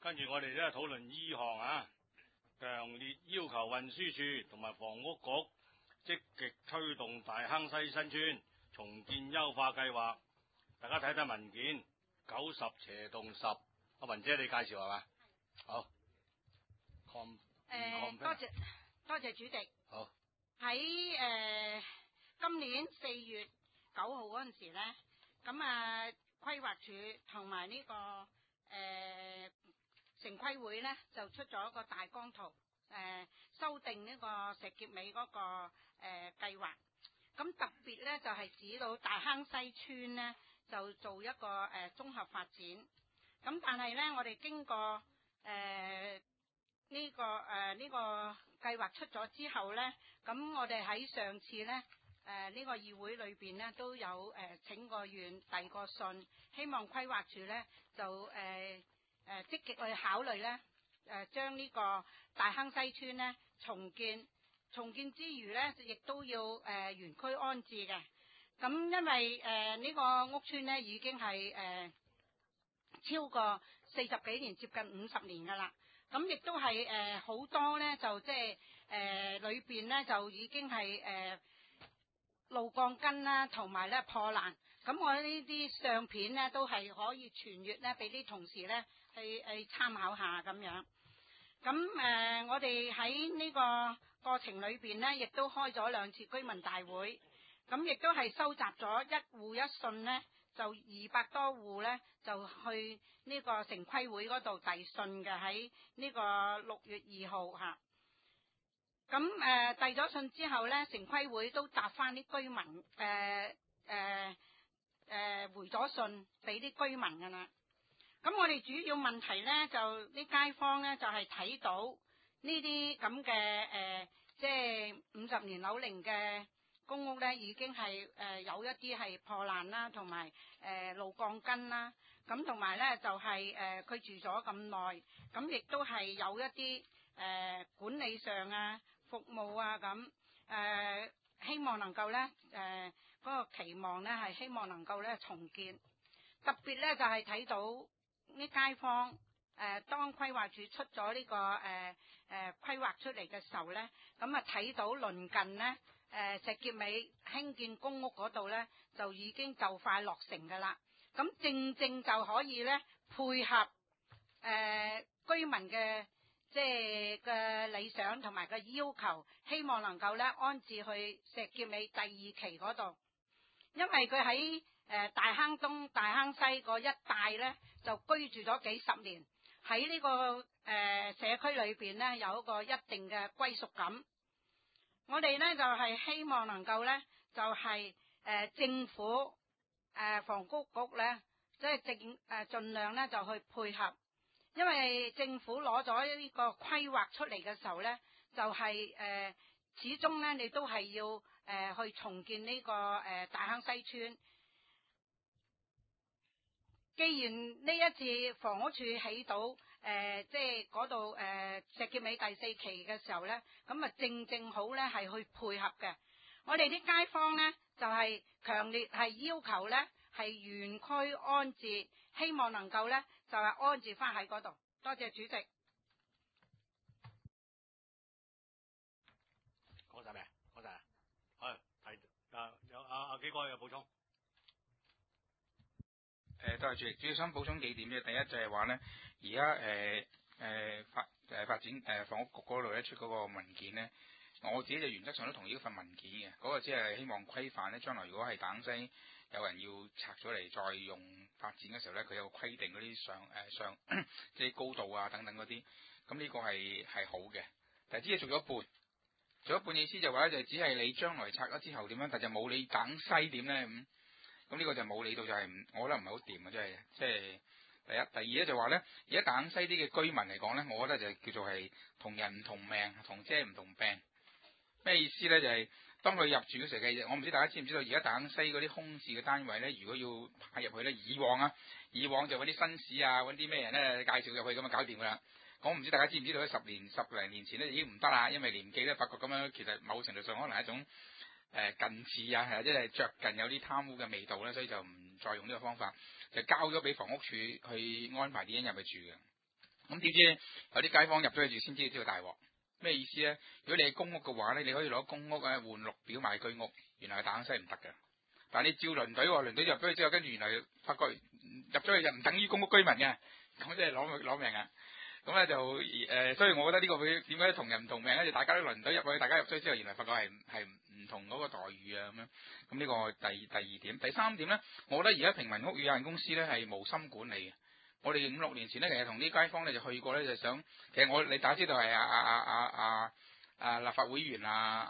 跟住我哋咧討論依項啊，強烈要求運輸署同埋房屋局積極推動大坑西新村重建優化計劃。大家睇睇文件90/10，阿文姐你介紹係嘛？好。 多謝主席。 好。 喺今年4月9號嗰陣時咧，咁規劃署同埋呢個城規會咧就出咗一個大綱圖，修訂呢個石硤尾嗰個計劃。咁特別咧就係指到大坑西村咧就做一個綜合發展。咁但係咧我哋經過呢個計劃出咗之後咧，咁我哋喺上次咧呢個議會裏邊咧都有請個縣遞個信，希望規劃署咧就積極去考慮咧將呢個大坑西村咧重建之餘咧，亦都要原區安置嘅。咁因為呢個屋村咧已經係超過40幾年，接近50年噶啦。咁亦都係好多咧，就即係裏邊咧就已經係路鋼筋啦，同埋咧破爛。咁我呢啲相片咧都係可以傳閱咧俾啲同事咧去參考下咁樣。咁我哋喺呢個過程裏邊咧，亦都開咗2次居民大會。咁亦都係收集咗一戶一信咧，就200多戶咧，就去呢個城規會嗰度遞信嘅，喺呢個6月2號嚇。咁遞咗信之後咧，城規會都答翻啲居民回咗信俾啲居民㗎啦。咁我哋主要問題咧，就啲街坊咧就係睇到呢啲咁嘅即係50年樓齡嘅公屋咧，已經係有一啲係破爛啦，同埋路鋼筋啦。咁同埋咧就係佢住咗咁耐，咁亦都係有一啲管理上啊、服務啊咁希望能夠咧嗰個期望咧係希望能夠咧重建。特別咧就係睇到啲街坊當規劃署出咗呢個規劃出嚟嘅時候咧，咁睇到鄰近咧石硤尾興建公屋嗰度咧就已經就快落成噶啦。咁正就可以咧配合居民嘅即係嘅理想同埋嘅要求，希望能夠咧安置去石硤尾第2期嗰度。因為佢喺大坑東、大坑西嗰一帶咧就居住咗幾十年，喺呢個社區裏邊咧有一個一定嘅歸屬感。我哋咧就係希望能夠咧就係政府房屋局咧即係盡量咧就去配合，因為政府攞咗呢個規劃出嚟嘅時候咧就係始終咧你都係要去重建呢個大坑西村。既然呢一次房屋署起到即係嗰度石硤尾第4期嘅時候咧，咁正好咧係去配合嘅。我哋啲街坊咧就係強烈係要求咧係原區安置，希望能夠咧就係安置翻喺嗰度。多謝主席。 講晒未？講晒啊？有阿幾個有補充？ 多謝主席，主要想補充幾點啫。第一就係話咧，而家發展房屋局嗰度咧出嗰個文件咧，我自己就原則上都同意嗰份文件嘅。嗰個只係希望規範咧，將來如果係大坑西有人要拆咗嚟再用發展嘅時候咧，佢有個規定嗰啲上即係高度啊等等嗰啲。咁呢個係好嘅，但係只係做咗一半。做一半意思就話咧，就只係你將來拆咗之後點樣，但就冇你大坑西點咧咁。咁呢個就冇理到，就係我覺得唔係好掂嘅，即係第一。第二咧就話咧，而家大坑西啲嘅居民嚟講咧，我覺得就叫做係同人唔同命，同遮唔同病。咩意思咧？就係當佢入住嗰時嘅，我唔知大家知唔知道，而家大坑西嗰啲空置嘅單位咧，如果要派入去咧，以往就揾啲紳士啊，揾啲咩人咧介紹入去咁啊搞掂噶啦。我唔知大家知唔知道喺10零年前咧已經唔得啦，因為年紀咧發覺咁樣，其實某程度上可能係一種近似啊，即係着近有啲貪污嘅味道咧，所以就唔再用呢個方法，就交咗俾房屋署去安排啲人入去住嘅。 咁點知有啲街坊入咗去住先知道大鑊。咩意思咧？如果你係公屋嘅話咧，你可以攞公屋換綠表買居屋，原來係大坑西唔得嘅。但係你照輪隊喎，輪隊入咗去之後，跟住原來發覺入咗去就唔等於公屋居民嘅，咁即係攞命啊！咁咧就所以我覺得呢個會點解同人唔同命咧？大家都輪隊入去，大家入咗之後，原來發覺係唔同嗰個待遇啊咁樣。咁呢個第二點，第三點咧，我覺得而家平民屋宇有限公司咧係無心管理嘅。我哋5、6年前咧，其實同啲街坊咧就去過咧，就想其實你大家知道係立法會議員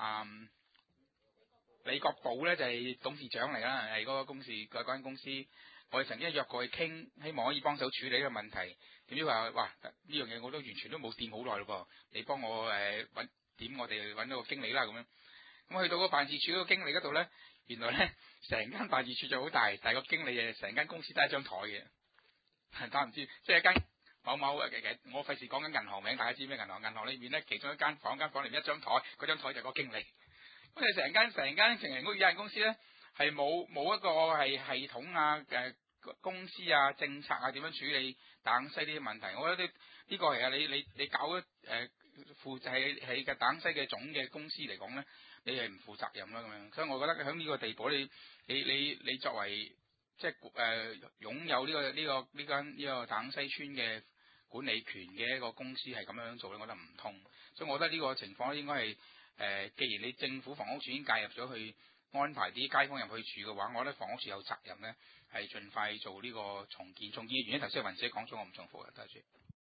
李國寶咧就係董事長嚟啦，係嗰個間公司。我哋曾經約過去傾，希望可以幫手處理呢個問題。點知話哇呢樣嘢我都完全都冇掂好耐咯噃，你幫我我哋揾到個經理啦咁樣。咁去到個辦事處嗰個經理嗰度咧，原來咧成間辦事處就好大，但係個經理成間公司得一張台嘅。但唔知，即係一間某嘅，我費事講緊銀行名，大家知咩銀行？銀行裏面咧，其中一間房裏面一張台，嗰張台就係個經理。咁你成間平民屋宇有限公司咧，係冇一個係系統啊公司啊政策啊點樣處理大坑西呢啲問題？我覺得呢個係你搞咗負責係嘅大坑西嘅總嘅公司嚟講咧，你係唔負責任啦咁樣。所以我覺得喺呢個地步，你作為即係擁有呢個大坑西村嘅管理權嘅一個公司係咁樣做咧，我覺得唔通。所以我覺得呢個情況應該係既然你政府房屋署已經介入咗去安排啲街坊入去住嘅話，我覺得房屋署有責任咧，係盡快做呢個重建。重建嘅原因頭先雲姐講咗，我唔重複嘅，多謝。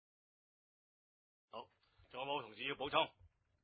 好，仲有冇同事要補充？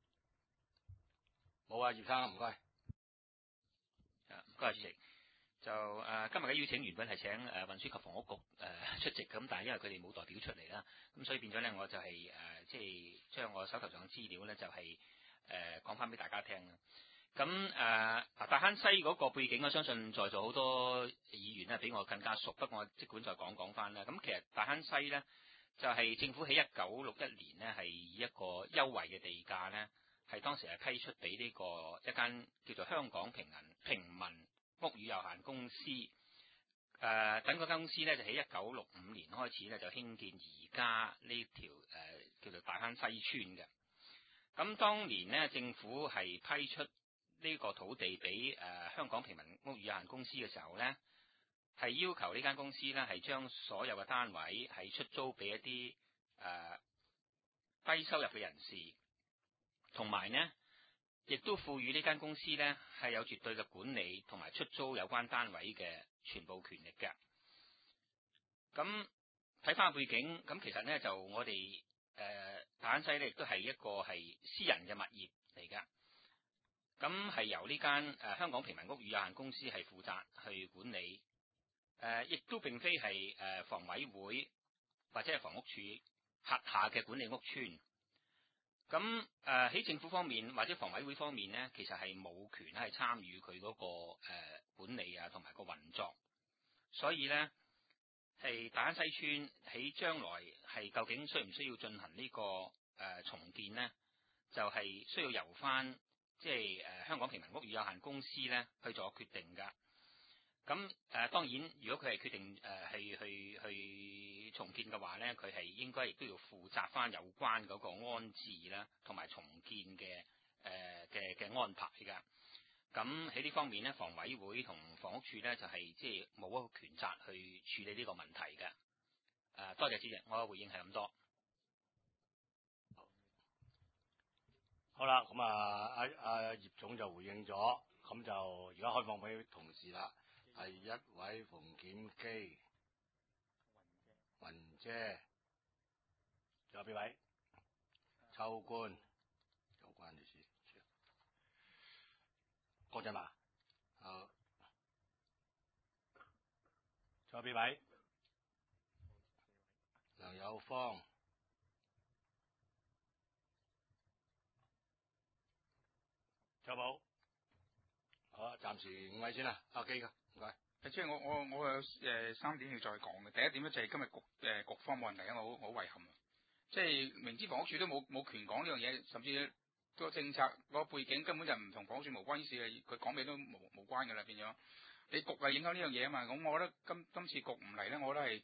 冇啊，葉生唔該。 唔該，主席。就今日嘅邀請原本係請運輸及房屋局出席，咁但係因為佢哋冇代表出嚟啦，咁所以變咗咧，我就係即係將我手頭上嘅資料咧，就係講翻俾大家聽啦。咁大坑西嗰個背景，我相信在座好多議員咧比我更加熟，不過我即管再講翻啦。咁其實大坑西咧就係政府喺1961年咧係以一個優惠嘅地價咧，係當時係批出俾呢個一間叫做香港平民屋宇有限公司，等嗰間公司咧就喺1965年開始咧就興建而家呢條叫做大坑西村嘅。咁當年咧政府係批出呢個土地俾香港平民屋宇有限公司嘅時候咧，係要求呢間公司咧係將所有嘅單位係出租俾一啲低收入嘅人士，同埋呢亦都賦予呢間公司呢係有絕對嘅管理同埋出租有關單位嘅全部權力嘅。咁睇翻背景，咁其實呢就我哋大坑西呢亦都係一個係私人嘅物業嚟㗎。咁係由呢間香港平民屋宇有限公司係負責去管理，亦都並非係房委會或者係房屋署轄下嘅管理屋邨。咁喺政府方面或者房委會方面呢，其實係冇權係參與佢嗰個管理啊同埋個運作，所以呢，係大坑西村喺將來係究竟需唔需要進行呢個重建呢？就係需要由翻即係香港平民屋宇有限公司呢去做決定㗎。咁當然，如果佢係決定去重建嘅話咧，佢係應該亦都要負責翻有關嗰個安置啦，同埋重建嘅安排㗎。咁喺呢方面咧，房委會同房屋署咧就係即係冇一個權責去處理呢個問題嘅。多謝主席，我嘅回應係咁多。 好啦，咁阿葉總就回應咗，咁就而家開放俾同事啦。第一位馮檢基、雲姐，仲有邊位？秋官，有關你事。郭振華，好，仲有邊位？梁有芳，仲有冇？好啊，暫時5位先啦，阿基㗎。唔該。 即係我有3點要再講嘅。第一點咧就係今日局方冇人嚟，我好遺憾。即係明知房屋署都冇權講呢樣嘢，甚至個政策個背景根本就唔同房屋署無關，於是佢講咩都無關㗎啦，變咗你局係影響呢樣嘢啊嘛。咁我覺得今次局唔嚟咧，我覺得係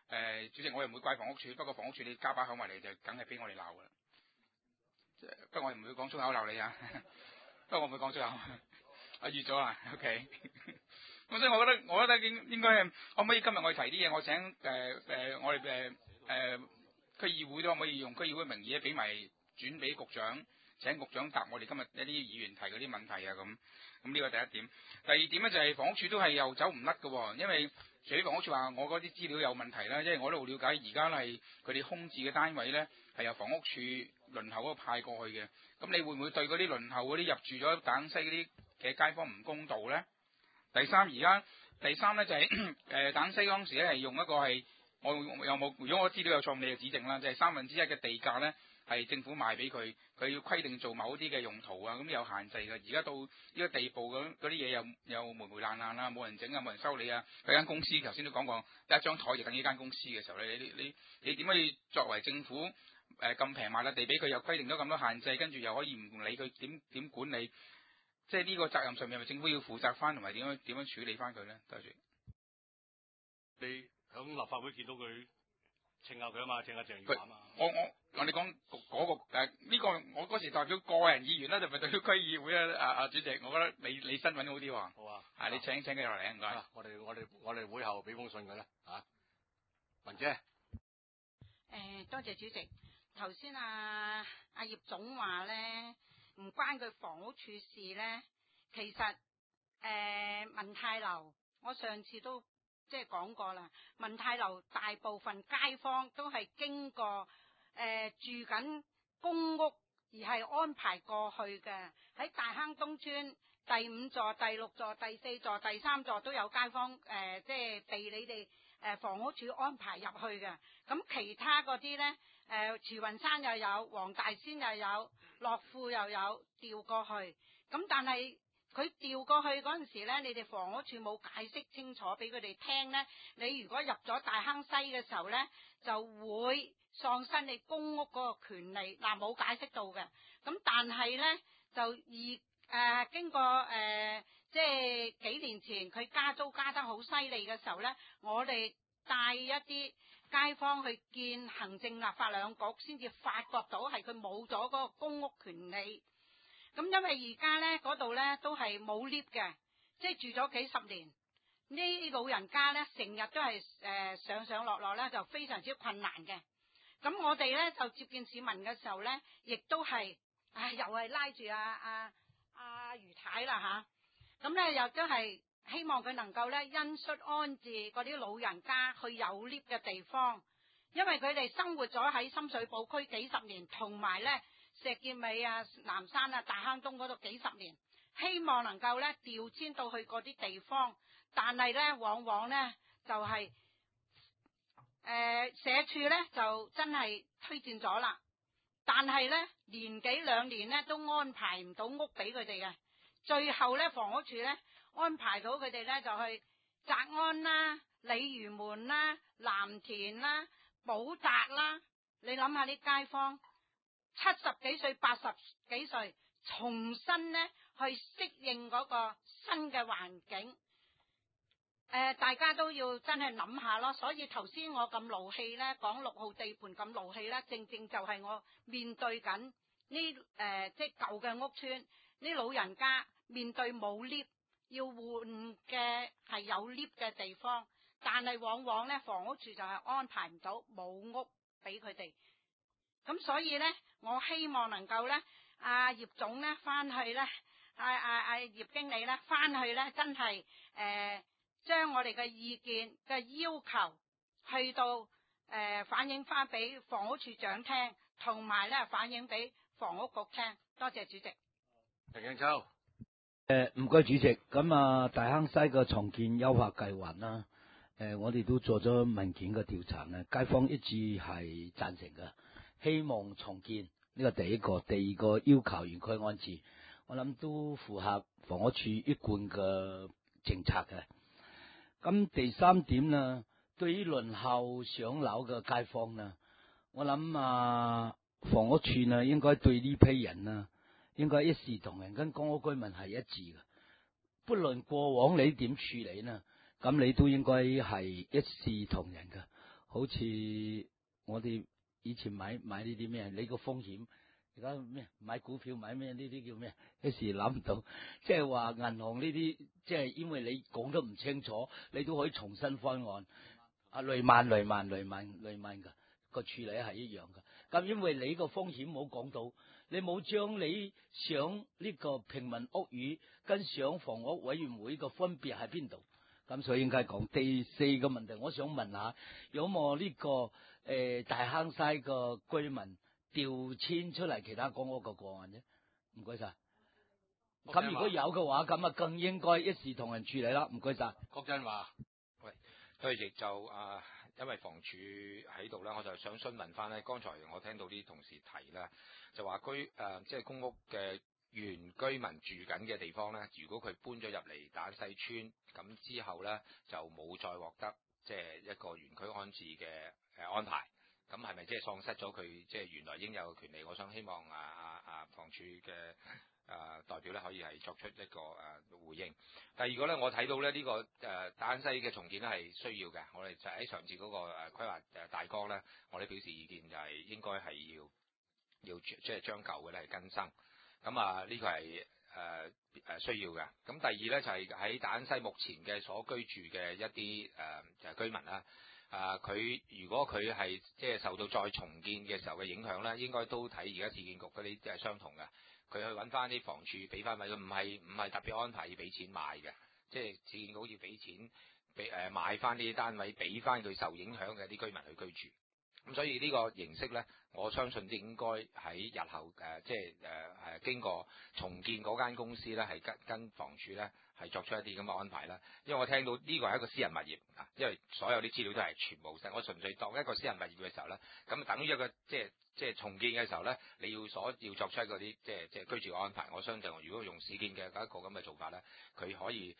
主席，我又唔會怪房屋署，不過房屋署你加把口埋嚟就梗係俾我哋鬧噶啦。不過我唔會講粗口鬧你啊，不過我唔會講粗口，我預咗啊 ，OK 。咁所以我覺得應該係可唔可以今日我哋提啲嘢，我請我哋區議會都可唔可以用區議會名義咧，俾埋轉俾局長，請局長答我哋今日一啲議員提嗰啲問題啊咁。咁呢個第一點。第二點咧就係房屋署都係又走唔甩嘅，因為除咗房屋署話我嗰啲資料有問題啦，因為我都好了解而家係佢哋空置嘅單位咧係由房屋署輪候嗰個派過去嘅。咁你會唔會對嗰啲輪候嗰啲入住咗大坑西嗰啲嘅街坊唔公道咧？第三咧就係大坑西當時咧係用一個係我有冇？如果我資料有錯，你就指正啦。就係1/3嘅地價咧係政府賣俾佢，佢要規定做某啲嘅用途啊，咁有限制嘅。而家到呢個地步嗰啲嘢又霉霉爛爛啦，冇人整啊，冇人修理啊。嗰間公司頭先都講過，一張台就等呢間公司嘅時候咧，你點可以作為政府咁平賣啦地俾佢，又規定咗咁多限制，跟住又可以唔理佢點管理？即係呢個責任上面，係咪政府要負責翻，同埋點樣處理翻佢咧？多謝。 你響立法會見到佢稱下佢啊嘛，稱下鄭宇華啊嘛。 我哋講嗰個呢個，我嗰時代表個人議員啦，就唔係代表區議會啊。主席，我覺得你身份好啲喎。 好啊。 你請佢落嚟唔該。 我哋會後俾封信佢啦。文姐。 多謝主席。頭先阿葉總話咧，唔關佢房屋處事咧。其實文泰樓，我上次都即係講過啦。文泰樓大部分街坊都係經過住緊公屋而係安排過去嘅。喺大坑東村第5座、第6座、第4座、第3座都有街坊即係被你哋房屋署安排入去嘅。咁其他嗰啲咧慈雲山又有，黃大仙又有，樂富又有調過去。咁但係佢調過去嗰陣時咧，你哋房屋署冇解釋清楚俾佢哋聽咧。你如果入咗大坑西嘅時候咧，就會喪失你公屋嗰個權利。冇解釋到嘅。咁但係咧就經過即係幾年前佢加租加得好犀利嘅時候咧，我哋帶一啲街坊去見行政立法兩局，先至發覺到係佢冇咗嗰個公屋權利。咁因為而家咧嗰度咧都係冇 lift 嘅，即係住咗幾十年，呢啲老人家咧成日都係上上落落咧就非常之困難嘅。咁我哋咧就接見市民嘅時候咧，亦都係又係拉住阿余太啦吓，咁咧又都係希望佢能夠咧恩恤安置嗰啲老人家去有 lift 嘅地方，因為佢哋生活咗喺深水埗區幾十年，同埋咧石硤尾啊、南山啊、大坑東嗰度幾十年，希望能夠咧調遷到去嗰啲地方，但係咧往往咧就係社署咧就真係推薦咗啦，但係咧年幾兩年咧都安排唔到屋俾佢哋嘅，最後咧房屋署咧安排到佢哋咧就去澤安啦、鯉魚門啦、藍田啦、寶澤啦，你諗下啲街坊70幾歲、80幾歲，重新咧去適應嗰個新嘅環境。大家都要真係諗下咯。所以頭先我咁勞氣咧，講6號地盤咁勞氣咧，正正就係我面對緊呢即係舊嘅屋邨，呢老人家面對冇 lift，要換嘅係有 lift 嘅地方，但係往往咧房屋處就係安排唔到，冇屋俾佢哋。咁所以咧，我希望能夠咧，葉總咧翻去咧，葉經理咧翻去咧，真係將我哋嘅意見嘅要求去到反映翻俾房屋處長聽，同埋咧反映俾房屋局聽。多謝主席。 陳景秋。 唔該主席。咁大坑西嘅重建優化計劃啦，我哋都做咗文件嘅調查咧，街坊一致係贊成嘅，希望重建。呢個第一個，第二個要求原區安置，我諗都符合房屋處一貫嘅政策嘅。咁第三點呢，對於輪候上樓嘅街坊呢，我諗房屋處呢應該對呢批人呢，應該一視同仁，跟公屋居民係一致嘅。不論過往你點處理呢，咁你都應該係一視同仁嘅。 好似我哋以前買呢啲咩，你個風險。而家咩買股票買咩呢啲叫咩？一時諗唔到，即係話銀行呢啲，即係因為你講得唔清楚，你都可以重新方案。雷曼噶個處理係一樣噶。咁因為你個風險冇講到，你冇將你上呢個平民屋宇跟上房屋委員會個分別喺邊度？咁所以應該講第四個問題，我想問下，有冇呢個大坑西個居民調遷出嚟其他公屋個案啫？唔該晒。咁如果有嘅話，咁啊更應該一視同仁處理啦。唔該晒。 郭振華， 喂，對，亦就因為房署喺度咧，我就想詢問翻咧。剛才我聽到啲同事提啦，就話即係公屋嘅原居民住緊嘅地方咧，如果佢搬咗入嚟大坑西邨，咁之後咧就冇再獲得即係一個原區安置嘅安排。咁係咪即係喪失咗佢即係原來應有嘅權利？我想希望房署嘅代表咧可以係作出一個回應。第二個咧，我睇到咧呢個大坑西嘅重建咧係需要嘅。我哋就喺上次嗰個規劃大綱咧，我哋表示意見就係應該係要即係將舊嘅咧係更新。咁呢個係需要嘅。咁第二咧就係喺大坑西目前嘅所居住嘅一啲居民啦。佢如果佢係即係受到再重建嘅時候嘅影響咧，應該都睇而家市建局嗰啲即係相同嘅。佢去揾翻啲房署俾翻咪，佢唔係特別安排要俾錢買嘅，即係市建局要俾錢買翻呢啲單位，俾翻佢受影響嘅啲居民去居住。咁所以呢個形式咧，我相信應該喺日後即係經過重建嗰間公司咧，係跟房署咧係作出一啲咁嘅安排啦。因為我聽到呢個係一個私人物業啊，因為所有啲資料都係全部我純粹當一個私人物業嘅時候咧，咁等於一個即係重建嘅時候咧，你要作出一個啲即係居住嘅安排。我相信如果用市建嘅一個咁嘅做法咧，佢可以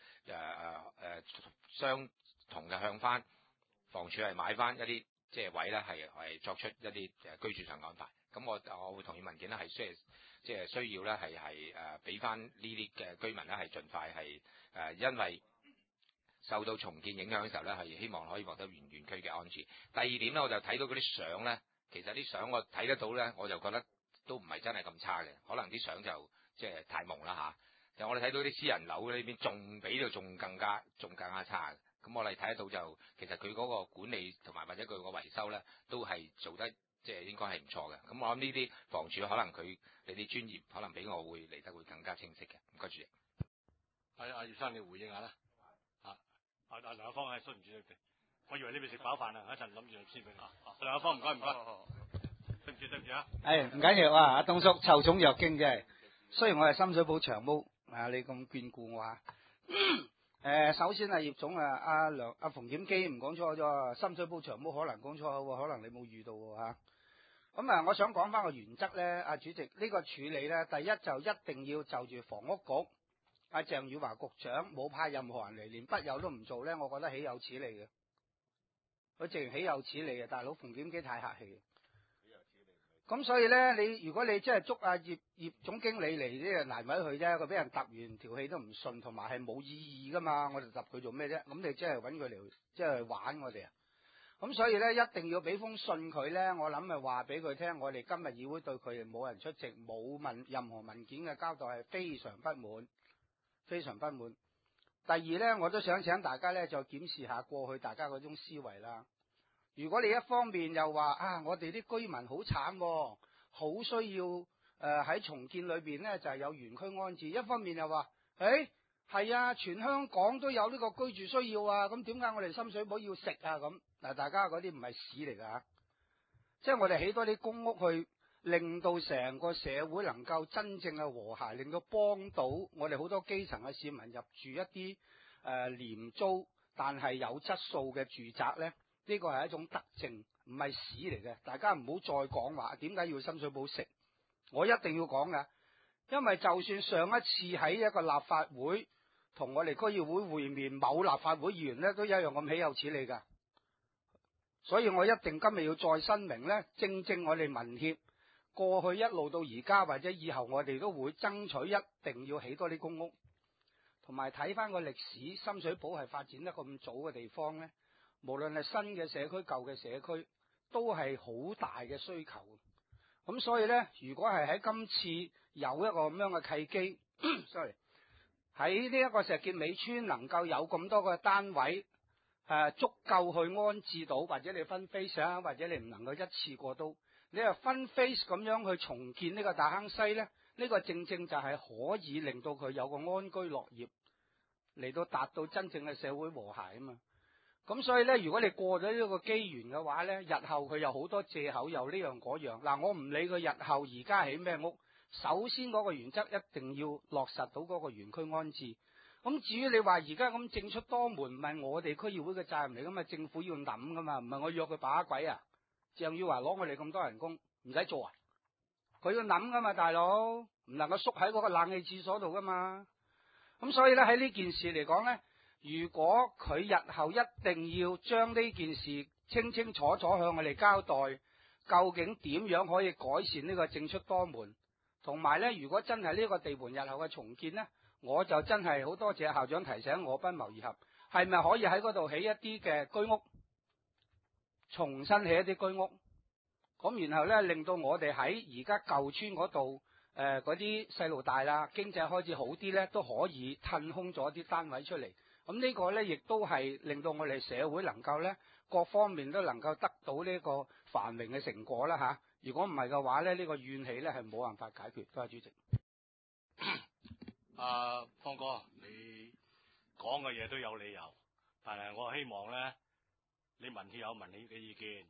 相同嘅向翻房署係買翻一啲。即係位咧係作出一啲居住上嘅安排，咁我會同意文件咧係需要咧係俾翻呢啲嘅居民咧係盡快係因為受到重建影響嘅時候咧係希望可以獲得原區嘅安置。第二點咧，我就睇到嗰啲相咧，其實啲相我睇得到咧，我就覺得都唔係真係咁差嘅，可能啲相就即係太朦啦嚇。其實我哋睇到啲私人樓呢邊仲比到仲更加差嘅。咁我哋睇得到就其實佢嗰個管理同埋或者佢個維修咧，都係做得即係應該係唔錯嘅。咁我諗呢啲房署可能你啲專業可能比我會嚟得會更加清晰嘅。唔該主席。 阿葉生你回應下啦。梁友芳係對唔住你哋，我以為你未食飽飯啊，一陣諗住先俾你。梁友芳唔該。對唔住啊。 唔緊要啊，阿東叔臭寵若驚啫。雖然我係深水埗長毛你咁眷顧我啊。首先葉總阿馮檢基唔講錯咗，深水埗長毛可能講錯喎，可能你冇遇到喎。咁我想講翻個原則咧，主席呢個處理咧，第一就一定要就住房屋局鄭宇華局長冇派任何人嚟，連筆友都唔做咧，我覺得豈有此理嘅。佢直情豈有此理嘅，大佬馮檢基太客氣。咁所以咧，如果你真係捉葉總經理嚟，呢難為佢啫，佢俾人揼完條氣都唔順，同埋係冇意義噶嘛，我哋揼佢做咩啫？咁你即係揾佢嚟即係玩我哋啊？咁所以咧，一定要俾封信佢咧，我諗咪話俾佢聽，我哋今日議會對佢冇人出席，冇任何文件嘅交代，係非常不滿，非常不滿。第二咧，我都想請大家咧就檢視下過去大家嗰種思維啦。如果你一方面又話我哋啲居民好慘，好需要喺重建裏邊咧就係有原區安置，一方面又話係啊，全香港都有呢個居住需要啊，咁點解我哋深水埗要食啊？咁嗱，大家嗰啲唔係屎嚟噶，即係我哋起多啲公屋去令到成個社會能夠真正嘅和諧，令到幫到我哋好多基層嘅市民入住一啲廉租但係有質素嘅住宅咧。呢個係一種德政，唔係屎嚟嘅。大家唔好再講話點解要深水埗食，我一定要講㗎。因為就算上一次喺一個立法會同我哋區議會會面，某立法會議員咧都一樣咁豈有此理㗎。所以我一定今日要再申明咧，正我哋民協過去一路到而家或者以後，我哋都會爭取一定要起多啲公屋，同埋睇翻個歷史，深水埗係發展得咁早嘅地方咧。 無論係新嘅社區、舊嘅社區，都係好大嘅需求。咁所以呢，如果係喺今次有一個咁樣嘅契機，sorry， 喺呢一個石硤尾村能夠有咁多個單位，足夠去安置到，或者你分 phase 啊，或者你唔能夠一次過都，你係分 phase 咁樣去重建呢個大坑西呢，呢個正正就係可以令到佢有個安居樂業，嚟到達到真正嘅社會和諧啊嘛。咁所以呢，如果你過咗呢個機緣嘅話呢，日後佢有好多藉口，又呢樣嗰樣。嗱，我唔理佢日後而家起咩屋，首先嗰個原則一定要落實到嗰個園區安置。咁至於你話而家咁政出多門，唔係我哋區議會嘅責任嚟噶嘛，政府要諗噶嘛，唔係我約佢把鬼啊。鄭耀華攞我哋咁多人工，唔使做啊？佢要諗噶嘛，大佬，唔能夠縮喺嗰個冷氣廁所度噶嘛。咁所以咧，喺呢件事嚟講咧，如果佢日後一定要將呢件事清清楚楚向我哋交代，究竟點樣可以改善呢個政出多門，同埋咧，如果真係呢個地盤日後嘅重建咧，我就真係好多謝校長提醒我，不謀而合，係咪可以喺嗰度起一啲嘅居屋，重新起一啲居屋，咁然後咧令到我哋喺而家舊村嗰度嗰啲細路大啦，經濟開始好啲咧，都可以騰空咗啲單位出嚟。咁呢個咧亦都係令到我哋社會能夠咧各方面都能夠得到呢個繁榮嘅成果啦嚇。如果唔係嘅話咧，呢個怨氣咧係冇辦法解決。多謝主席。 方哥，你講嘅嘢都有理由，但係我希望咧，你民協有民協嘅意見，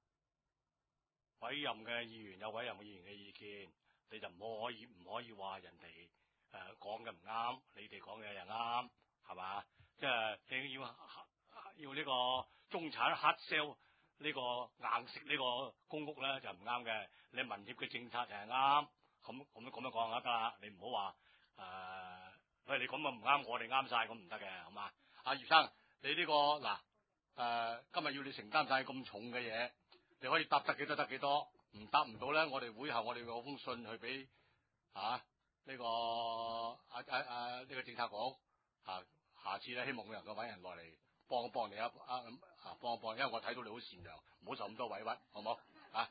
委任嘅議員有委任嘅議員嘅意見，你就唔可以話人哋講嘅唔啱，你哋講嘅又啱，係嘛？即係你要呢個中產 hard sell 呢個硬食呢個公屋咧就唔啱嘅，你民協嘅政策就係啱，咁樣講就得啦，你唔好話喂，你咁啊唔啱，我哋啱晒，咁唔得嘅，好嘛？阿葉生，你呢個嗱今日要你承擔晒咁重嘅嘢，你可以答得幾多得幾多，唔答唔到咧，我哋會後我哋有封信去俾呢個呢個政策局下次咧希望佢能夠揾人落嚟幫一幫你幫一幫，因為我睇到你好善良，唔好受咁多委屈，好唔好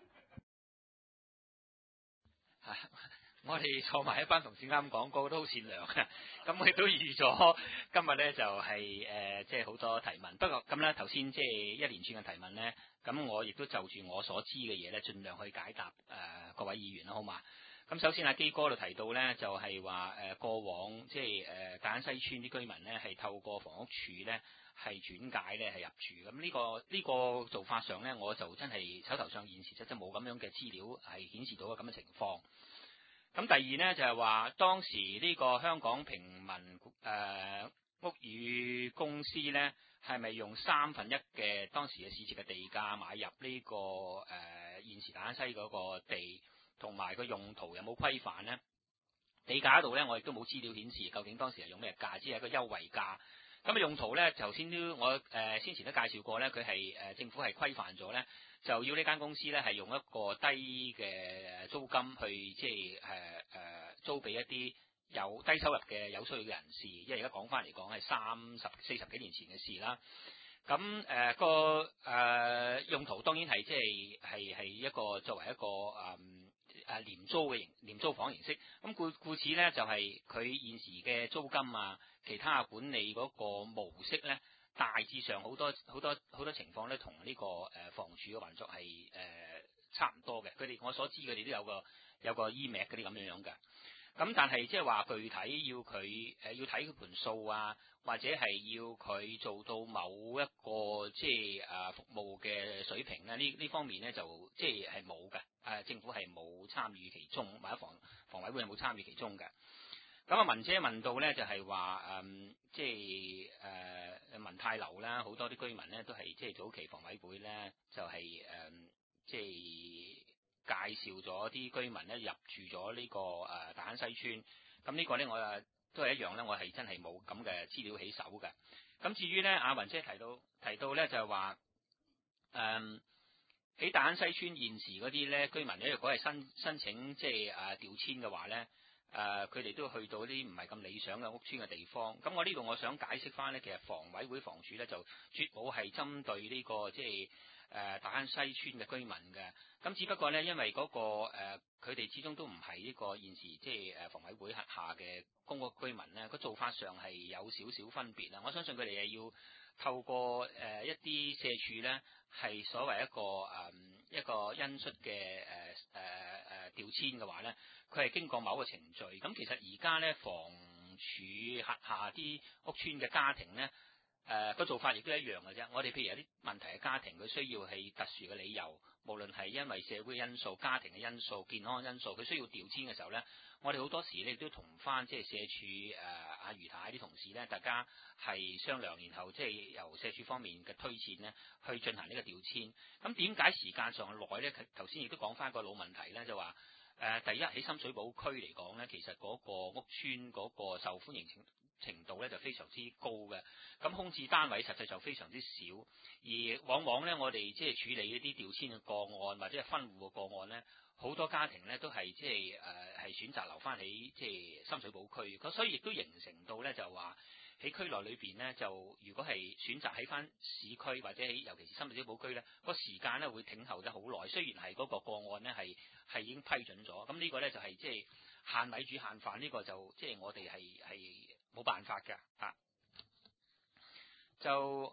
我哋坐埋一班同事啱講，個個都好善良嘅，咁我亦都預咗今日咧就係即係好多提問。不過咁咧頭先即係一連串嘅提問咧，咁我亦都就住我所知嘅嘢咧，盡量去解答各位議員啦，好嘛？咁首先阿基哥度提到咧，就係話過往即係大坑西村啲居民咧係透過房屋署咧係轉介咧係入住，咁呢個做法上咧，我就真係手頭上現時真冇咁樣嘅資料係顯示到咁嘅情況。咁第二呢，就係話當時呢個香港平民屋宇公司呢，係咪用1/3嘅當時嘅市值嘅地價買入呢個現時大坑西嗰個地，同埋個用途有冇規範呢？地價嗰度呢，我亦都冇資料顯示究竟當時係用咩價，只係一個優惠價。咁用途呢，頭先都我先前都介紹過呢，佢係政府係規範咗呢，就要呢間公司呢係用一個低嘅租金去即係租俾一啲有低收入嘅有需要嘅人士，因為而家講翻嚟講係40幾年前嘅事啦。咁個用途當然係即係一個作為一個廉租房形式。咁故此咧就係佢現時嘅租金啊，其他管理嗰個模式咧，大致上好多情況咧，同呢個房署嘅運作係差唔多嘅。我所知佢哋都有個 EMAC 嗰啲咁樣嘅。咁但係即係話具體要佢要睇佢盤數啊，或者係要佢做到某一個即係服務嘅水平咧，呢方面咧就即係冇嘅。政府係冇參與其中，或者房委會係冇參與其中嘅。咁啊，文姐問到咧就係話即係文泰樓啦，好多啲居民咧都係即係早期房委會咧就係即係介紹咗啲居民咧入住咗呢個大坑西村。咁呢個咧我都係一樣咧，我係真係冇咁嘅資料起手嘅。咁至於咧，阿文姐提到咧就係話喺大坑西村現時嗰啲咧居民咧，如果係申請即係調遷嘅話咧， 佢哋都去到啲唔係咁理想嘅屋邨嘅地方。咁我呢度我想解釋翻呢，其實房委會房署呢，就絕冇係針對呢個即係大坑西邨嘅居民嘅。咁只不過呢，因為嗰個佢哋始終都唔係呢個現時即係房委會轄下嘅公屋居民呢，個做法上係有少少分別啦。我相信佢哋係要透過一啲社署呢，係所謂一個恩恤嘅調遷嘅話呢，佢係經過某個程序。咁其實而家呢，房署轄下啲屋邨嘅家庭呢，個做法亦都一樣嘅啫。我哋譬如有啲問題嘅家庭，佢需要係特殊嘅理由，無論係因為社會因素、家庭嘅因素、健康因素，佢需要調遷嘅時候呢，我哋好多時呢都同翻即係社署阿余太啲同事呢，大家係商量，然後即係由社署方面嘅推薦呢去進行呢個調遷。咁點解時間上耐呢？頭先亦都講翻個老問題呢，就話第一喺深水埗區嚟講呢，其實嗰個屋邨嗰個受歡迎程度咧就非常之高嘅，咁空置單位實際上非常之少，而往往咧我哋即係處理一啲調遷嘅個案或者係分戶嘅個案咧，好多家庭咧都係即係係選擇留翻喺即係深水埗區，咁所以亦都形成到咧就話喺區內裏邊咧，就如果係選擇喺翻市區或者喺尤其是深水埗區咧，個時間咧會停候得好耐。雖然係嗰個個案咧係已經批准咗，咁呢個咧就係即係限米煮限飯，呢個就即係我哋係冇辦法㗎嚇。就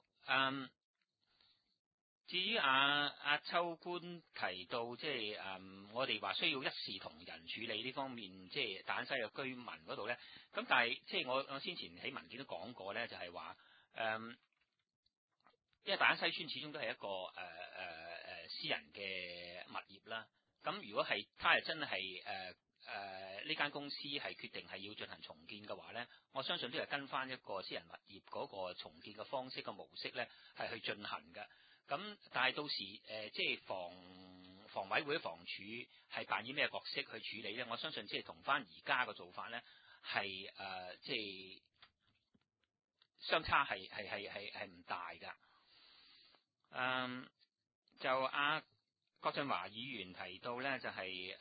至於阿秋官提到即係我哋話需要一視同仁處理呢方面，即係大坑西嘅居民嗰度咧。咁但係即係我先前喺文件都講過咧，就係話因為大坑西邨始終都係一個私人嘅物業啦。咁如果係他係真係呢間公司係決定係要進行重建嘅話咧，我相信都係跟翻一個私人物業嗰個重建嘅方式嘅模式咧，係去進行嘅。咁但係到時即係房委會房署係扮演咩角色去處理咧？我相信即係同翻而家嘅做法咧係即係相差係唔大噶。就郭振華議員提到咧，就係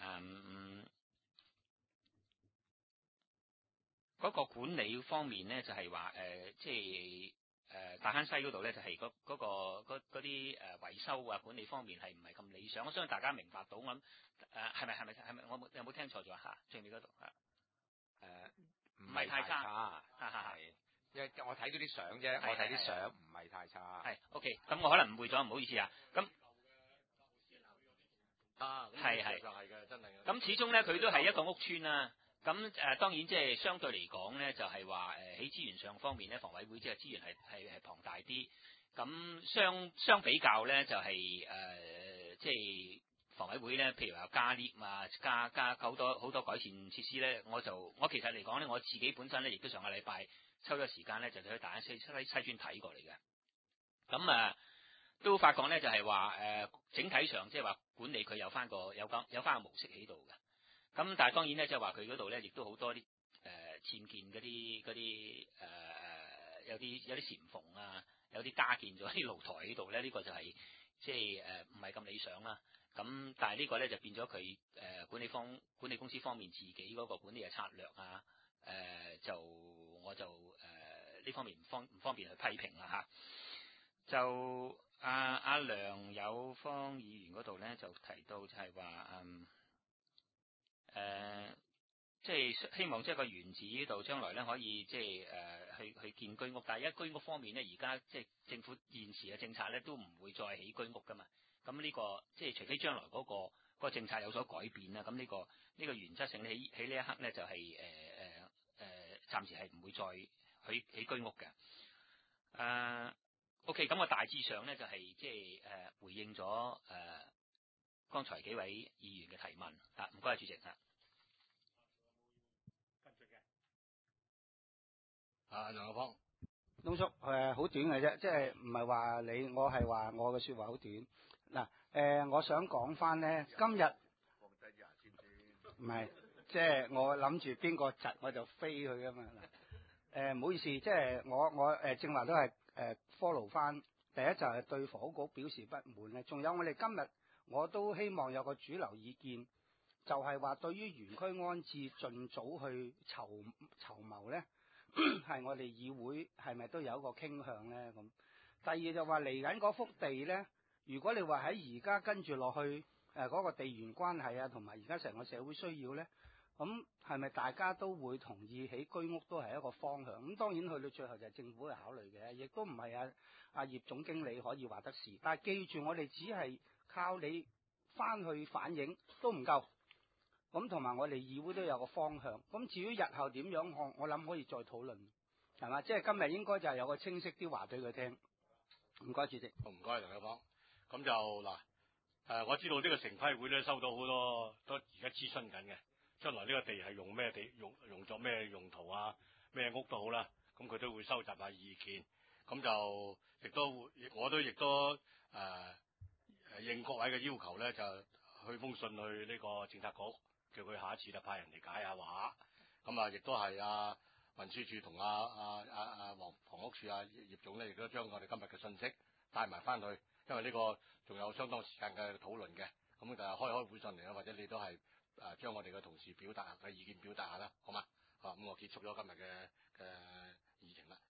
嗰個管理方面咧，就係話即係大坑西嗰度咧，就係嗰啲維修啊管理方面係唔係咁理想。我相信大家明白到，我諗係咪我有冇聽錯咗嚇？最尾嗰度唔係太差， 係因為我睇到啲相啫，我睇啲相唔係太差。 係 OK， 咁我可能誤會咗，唔好意思啊。咁係嘅，真係。咁始終咧，佢都係一個屋邨啦。咁當然即係相對嚟講咧，就係話喺資源上方面咧，房委會即係資源係龐大啲。咁相比較咧，就係即係房委會咧，譬如話加 lift 啊，加好多改善設施咧，我其實嚟講咧，我自己本身咧，亦都上個禮拜抽咗時間咧，就去大坑西邨睇過嚟嘅。咁都發覺咧，就係話整體上即係話管理佢有翻個模式喺度嘅。咁但係當然咧，即係話佢嗰度咧，亦都好多啲僭建嗰啲有啲簷篷啊，有啲加建咗啲露台喺度咧，呢個就係即係唔係咁理想啦。咁但係呢個咧就變咗佢管理公司方面自己嗰個管理嘅策略啊，我就呢方面唔方便去批評啦嚇。就阿梁友芳議員嗰度咧就提到就係話即係希望即係個原址呢度將來咧可以即係去建居屋，但係居屋方面咧，而家即係政府現時嘅政策咧都唔會再起居屋噶嘛。咁呢個即係除非將來嗰個政策有所改變啦，咁呢個原則性喺呢一刻咧就係暫時係唔會再起居屋嘅。OK， 咁我大致上咧就係即係回應咗剛才幾位議員嘅提問啊，唔該主席啊。 梁友芳， 東叔好短嘅啫，即係唔係話你，我係話我嘅説話好短。嗱我想講翻咧，今日唔係即係我諗住邊個窒我就飛佢噶嘛。唔好意思，即係我正話都係follow 翻。第一就係對房屋局表示不滿咧，仲有我哋今日我都希望有個主流意見， 就係話對於原區安置盡早去籌謀咧，係我哋議會係咪都有一個傾向咧？咁第二就話嚟緊嗰幅地咧，如果你話喺而家跟住落去嗰個地緣關係啊，同埋而家成個社會需要咧，咁係咪大家都會同意起居屋都係一個方向？咁當然去到最後就係政府去考慮嘅，亦都唔係阿葉總經理可以話得事。但係記住，我哋只係靠你翻去反映都唔夠。咁同埋我哋議會都有個方向。咁至於日後點樣，我諗可以再討論，係嘛？即係今日應該就係有個清晰啲話俾佢聽。唔該，主席。 唔該，梁友芳。咁就嗱，我知道呢個城規會咧收到好多，都而家諮詢緊嘅。將來呢個地係用咩地，用作咩用途啊？咩屋都好啦，咁佢都會收集下意見。咁就亦都我都應各位嘅要求咧，就去封信去呢個政策局，叫佢下一次就派人嚟解下話。咁啊，亦都係運輸署同房屋署葉總咧，亦都將我哋今日嘅信息帶埋翻去，因為呢個仲有相當時間嘅討論嘅。咁就開會上嚟啦，或者你都係將我哋嘅同事表達嘅意見表達下啦，好嘛？咁我結束咗今日嘅議程啦。